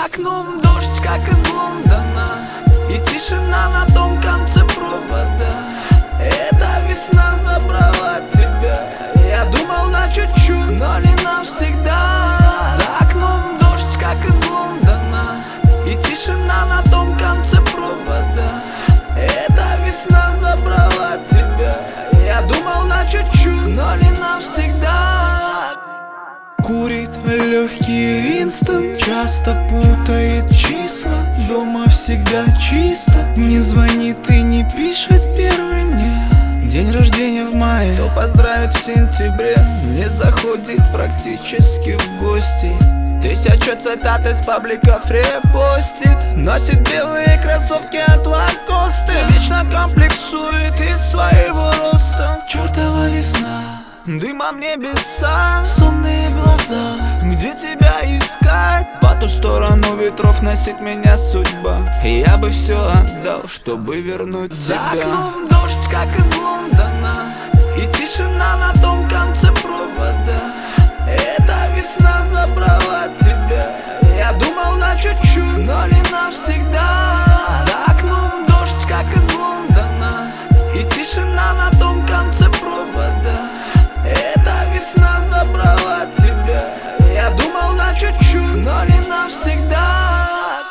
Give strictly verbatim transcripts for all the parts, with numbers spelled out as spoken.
окном дождь, как из Лондона, и тишина на том конце провода. Эта весна забрала тебя. Я думал на чуть-чуть, но не навсегда. За окном дождь, как из Лондона, и тишина на том конце провода. Эта весна забрала тебя. Я думал на чуть-чуть, но не навсегда. Курит легкий Винстон, часто путает числа. Дома всегда чисто, не звонит и не пишет первый мне. День рождения в мае, Кто поздравит в сентябре, не заходит практически в гости. Тысячу цитат из пабликов репостит, носит белые кроссовки от Лакосты, вечно комплексует из своего роста. чертова весна, Дымом небеса, сонные глаза. где тебя искать? По ту сторону ветров носит меня судьба, и я бы все отдал, чтобы вернуть За тебя. окном За окном дождь, как из Лондона, и тишина на том конце провода. Эта весна забрала тебя. Я думал на чуть-чуть, но не навсегда. За окном дождь, как из Лондона, и тишина на том конце провода. Эта весна забрала тебя. Я думал на чуть-чуть, но не навсегда.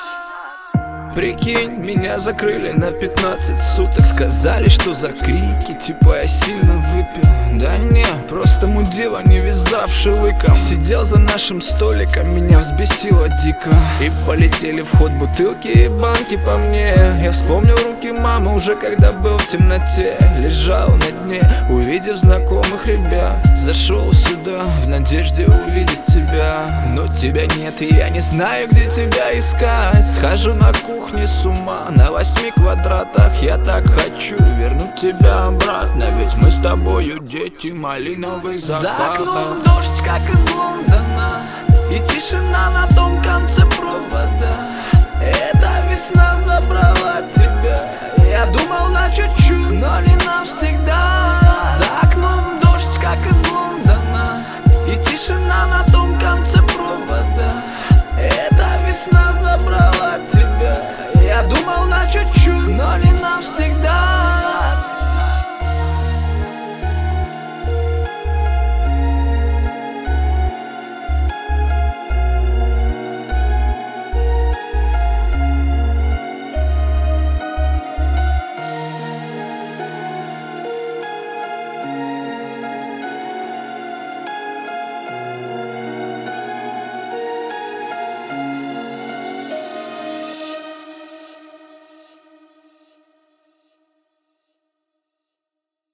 Прикинь, меня закрыли на пятнадцать суток. Сказали, что за крики, типа я сильно выпил. Да не, просто мудила, не вязавший лыком. Сидел за нашим столиком, меня взбесило дико. И полетели в ход бутылки и банки по мне. Я вспомнил руки мамы уже когда был в темноте. Лежал на дне, увидев знакомых ребят. Зашел сюда в надежде увидеть тебя. Но тебя нет, и я не знаю, где тебя искать. Схожу на кухне с ума, на восьми квадратах. Я так хочу вернуть тебя обратно, ведь мы с тобою дети малиновых закатов. За окном дождь, как из Лондона, и тишина на том конце провода. Эта весна забрала тебя. Я думал на чуть-чуть, но не навсегда. За окном дождь, как из Лондона, и тишина на